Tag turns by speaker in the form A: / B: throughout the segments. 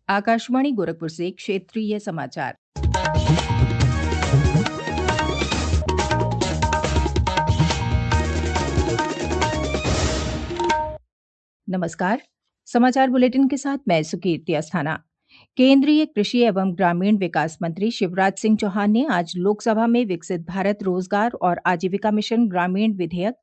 A: आकाशवाणी गोरखपुर से क्षेत्रीय समाचार। नमस्कार। समाचार बुलेटिन के साथ मैं सुकीर्ति अस्थाना। केंद्रीय कृषि एवं ग्रामीण विकास मंत्री शिवराज सिंह चौहान ने आज लोकसभा में विकसित भारत रोजगार और आजीविका मिशन ग्रामीण विधेयक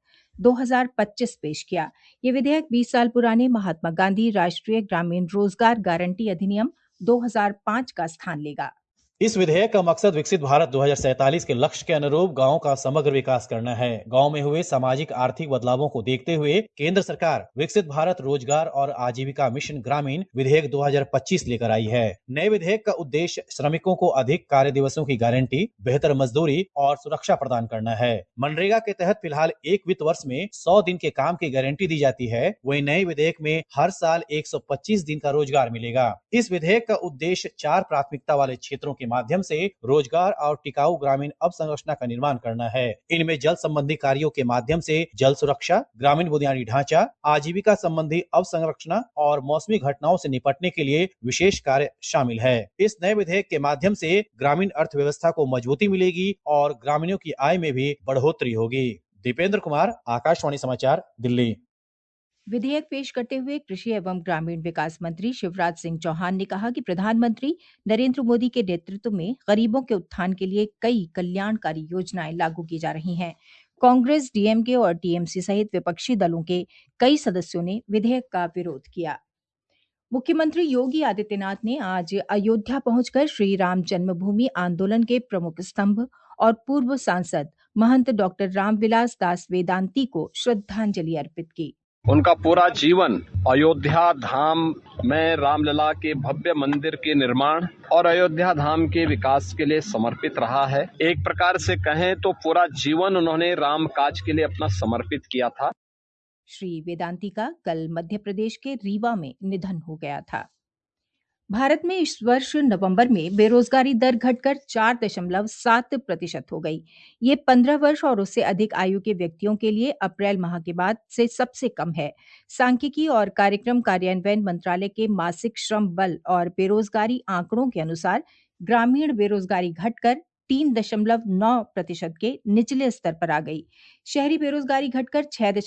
A: 2025 पेश किया। ये विधेयक 20 साल पुराने महात्मा गांधी राष्ट्रीय ग्रामीण रोजगार गारंटी अधिनियम 2005 का स्थान लेगा।
B: इस विधेयक का मकसद विकसित भारत 2047 के लक्ष्य के अनुरूप गांव का समग्र विकास करना है। गांव में हुए सामाजिक आर्थिक बदलावों को देखते हुए केंद्र सरकार विकसित भारत रोजगार और आजीविका मिशन ग्रामीण विधेयक 2025 लेकर आई है। नए विधेयक का उद्देश्य श्रमिकों को अधिक कार्य दिवसों की गारंटी, बेहतर मजदूरी और सुरक्षा प्रदान करना है। मनरेगा के तहत फिलहाल एक वित्त वर्ष में 100 दिन के काम की गारंटी दी जाती है। वहीं नए विधेयक में हर साल 125 दिन का रोजगार मिलेगा। इस विधेयक का उद्देश्य 4 प्राथमिकता वाले क्षेत्रों के माध्यम से रोजगार और टिकाऊ ग्रामीण अवसंरचना का निर्माण करना है। इनमें जल संबंधी कार्यों के माध्यम से जल सुरक्षा, ग्रामीण बुनियादी ढांचा, आजीविका संबंधी अवसंरचना और मौसमी घटनाओं से निपटने के लिए विशेष कार्य शामिल है। इस नए विधेयक के माध्यम से ग्रामीण अर्थव्यवस्था को मजबूती मिलेगी और ग्रामीणों की आय में भी बढ़ोतरी होगी। दीपेंद्र कुमार, आकाशवाणी समाचार, दिल्ली।
A: विधेयक पेश करते हुए कृषि एवं ग्रामीण विकास मंत्री शिवराज सिंह चौहान ने कहा कि प्रधानमंत्री नरेंद्र मोदी के नेतृत्व में गरीबों के उत्थान के लिए कई कल्याणकारी योजनाएं लागू की जा रही हैं। कांग्रेस, डीएमके और टीएमसी सहित विपक्षी दलों के कई सदस्यों ने विधेयक का विरोध किया। मुख्यमंत्री योगी आदित्यनाथ ने आज अयोध्या पहुंचकर श्री राम जन्मभूमि आंदोलन के प्रमुख स्तंभ और पूर्व सांसद महंत डॉक्टर रामविलास दास वेदांती को श्रद्धांजलि अर्पित की।
C: उनका पूरा जीवन अयोध्या धाम में रामलला के भव्य मंदिर के निर्माण और अयोध्या धाम के विकास के लिए समर्पित रहा है। एक प्रकार से कहें तो पूरा जीवन उन्होंने राम काज के लिए अपना समर्पित किया था।
A: श्री वेदांती का कल मध्य प्रदेश के रीवा में निधन हो गया था। भारत में इस वर्ष नवंबर में बेरोजगारी दर घटकर 4.7% हो गई। ये 15 वर्ष और उससे अधिक आयु के व्यक्तियों के लिए अप्रैल माह के बाद से सबसे कम है। सांख्यिकी और कार्यक्रम कार्यान्वयन मंत्रालय के मासिक श्रम बल और बेरोजगारी आंकड़ों के अनुसार ग्रामीण बेरोजगारी घटकर 3.9% के निचले स्तर पर आ गई। शहरी बेरोजगारी घटकर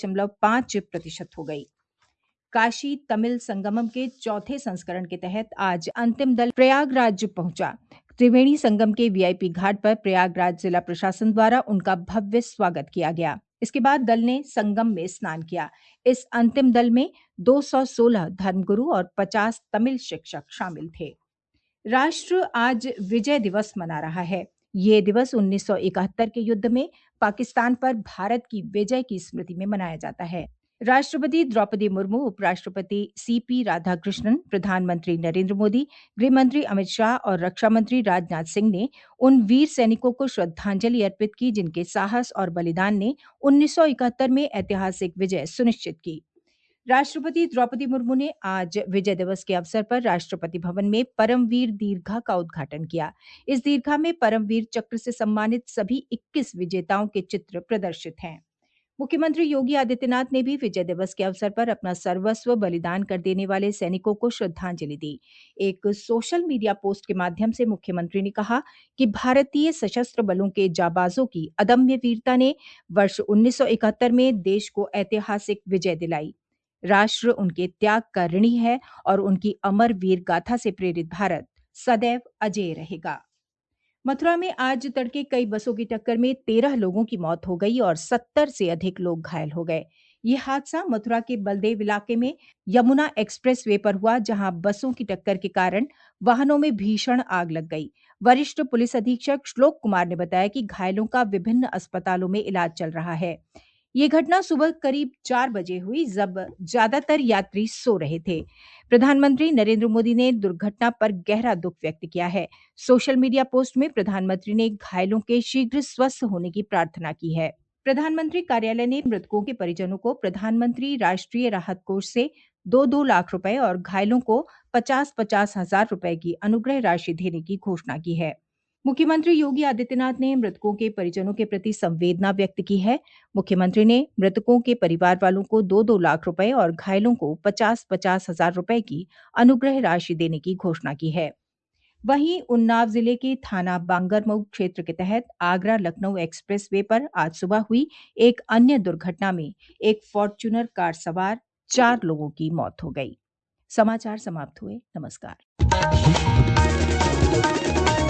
A: 6.5% हो गई। काशी तमिल संगमम के चौथे संस्करण के तहत आज अंतिम दल प्रयागराज पहुंचा। त्रिवेणी संगम के वीआईपी घाट पर प्रयागराज जिला प्रशासन द्वारा उनका भव्य स्वागत किया गया। इसके बाद दल ने संगम में स्नान किया। इस अंतिम दल में 216 धर्मगुरु और 50 तमिल शिक्षक शामिल थे। राष्ट्र आज विजय दिवस मना रहा है। ये दिवस 1971 के युद्ध में पाकिस्तान पर भारत की विजय की स्मृति में मनाया जाता है। राष्ट्रपति द्रौपदी मुर्मू, उपराष्ट्रपति सीपी राधाकृष्णन, प्रधानमंत्री नरेंद्र मोदी, गृहमंत्री अमित शाह और रक्षा मंत्री राजनाथ सिंह ने उन वीर सैनिकों को श्रद्धांजलि अर्पित की जिनके साहस और बलिदान ने 1971 में ऐतिहासिक विजय सुनिश्चित की। राष्ट्रपति द्रौपदी मुर्मू ने आज विजय दिवस के अवसर पर राष्ट्रपति भवन में परमवीर दीर्घा का उद्घाटन किया। इस दीर्घा में परमवीर चक्र से सम्मानित सभी 21 विजेताओं के चित्र प्रदर्शित हैं। मुख्यमंत्री योगी आदित्यनाथ ने भी विजय दिवस के अवसर पर अपना सर्वस्व बलिदान कर देने वाले सैनिकों को श्रद्धांजलि दी। एक सोशल मीडिया पोस्ट के माध्यम से मुख्यमंत्री ने कहा कि भारतीय सशस्त्र बलों के जाबाजों की अदम्य वीरता ने वर्ष 1971 में देश को ऐतिहासिक विजय दिलाई। राष्ट्र उनके त्याग का ऋणी है और उनकी अमर वीर गाथा से प्रेरित भारत सदैव अजेय रहेगा। मथुरा में आज तड़के कई बसों की टक्कर में 13 लोगों की मौत हो गई और 70 से अधिक लोग घायल हो गए। ये हादसा मथुरा के बलदेव इलाके में यमुना एक्सप्रेस वे पर हुआ, जहां बसों की टक्कर के कारण वाहनों में भीषण आग लग गई। वरिष्ठ पुलिस अधीक्षक श्लोक कुमार ने बताया कि घायलों का विभिन्न अस्पतालों में इलाज चल रहा है। ये घटना सुबह करीब 4 बजे हुई, जब ज्यादातर यात्री सो रहे थे। प्रधानमंत्री नरेंद्र मोदी ने दुर्घटना पर गहरा दुख व्यक्त किया है। सोशल मीडिया पोस्ट में प्रधानमंत्री ने घायलों के शीघ्र स्वस्थ होने की प्रार्थना की है। प्रधानमंत्री कार्यालय ने मृतकों के परिजनों को प्रधानमंत्री राष्ट्रीय राहत कोष से 2-2 लाख रुपए और घायलों को 50-50 हजार रुपए की अनुग्रह राशि देने की घोषणा की है। मुख्यमंत्री योगी आदित्यनाथ ने मृतकों के परिजनों के प्रति संवेदना व्यक्त की है। मुख्यमंत्री ने मृतकों के परिवार वालों को 2-2 लाख रुपए और घायलों को 50-50 हजार रुपए की अनुग्रह राशि देने की घोषणा की है। वहीं उन्नाव जिले के थाना बांगरमऊ क्षेत्र के तहत आगरा लखनऊ एक्सप्रेस वे पर आज सुबह हुई एक अन्य दुर्घटना में एक फॉर्च्यूनर कार सवार 4 लोगों की मौत हो गई। समाचार समाप्त हुए। नमस्कार।